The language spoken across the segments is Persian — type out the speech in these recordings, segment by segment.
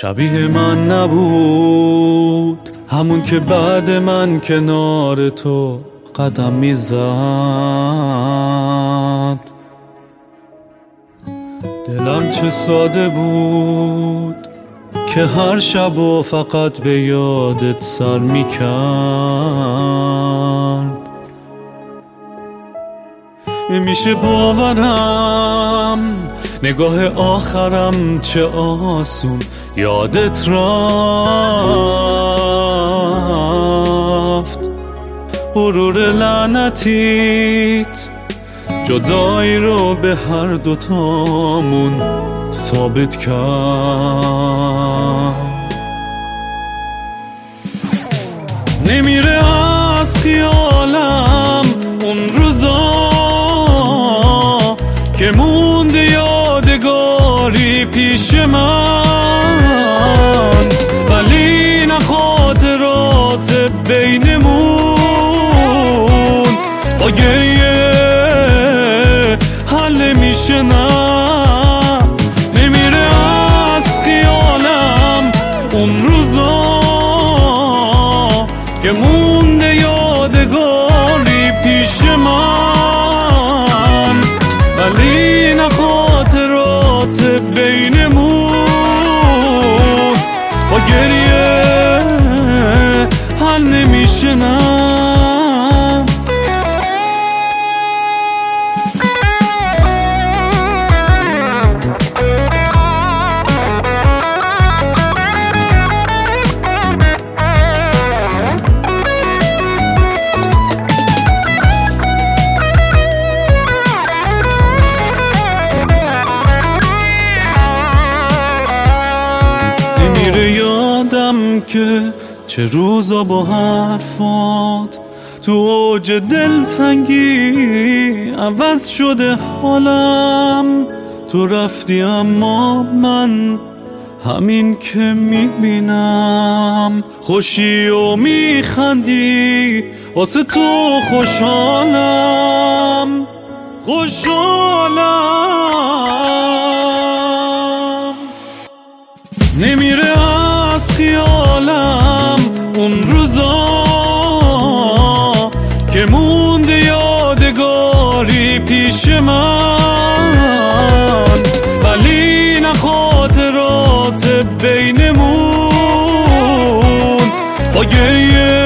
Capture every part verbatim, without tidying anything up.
شبیه من نبود، همون که بعد من کنار تو قدم میزد. دلم چه ساده بود که هر شب و فقط به یادت سر میکرد. نمیشه باورم نگاه آخرم چه آسون یادت رفت. غرور لعنتیت جدایی رو به هر دوتامون ثابت کرد. نمیره از خیالم اون روزا که مونده یادگاری پیش من، ولی نه خاطرات بینمون با گریه حل میشه. نه نمیره از خیالم اون روزا که مونده یادگاری پیش من، ولی نه خاطرات بینمون با گریه حل نمیشه. نه نمیره یادم که چه روزا با حرفات تو اوج دلتنگی عوض شده حالم. تو رفتی اما من همین که میبینم خوشی و میخندی، واسه تو خوشحالم خوشحالم. نمیره از خیالم اون روزا که مونده یادگاری پیش من، ولی نه خاطرات بینمون با گریه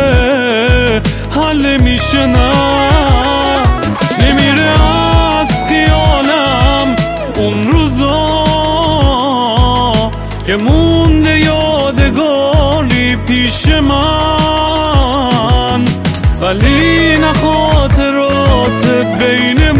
حل میشه. نه نمیره از خیالم اون روزا که مونده یادگاری پیش من، ولی نه خاطرات بین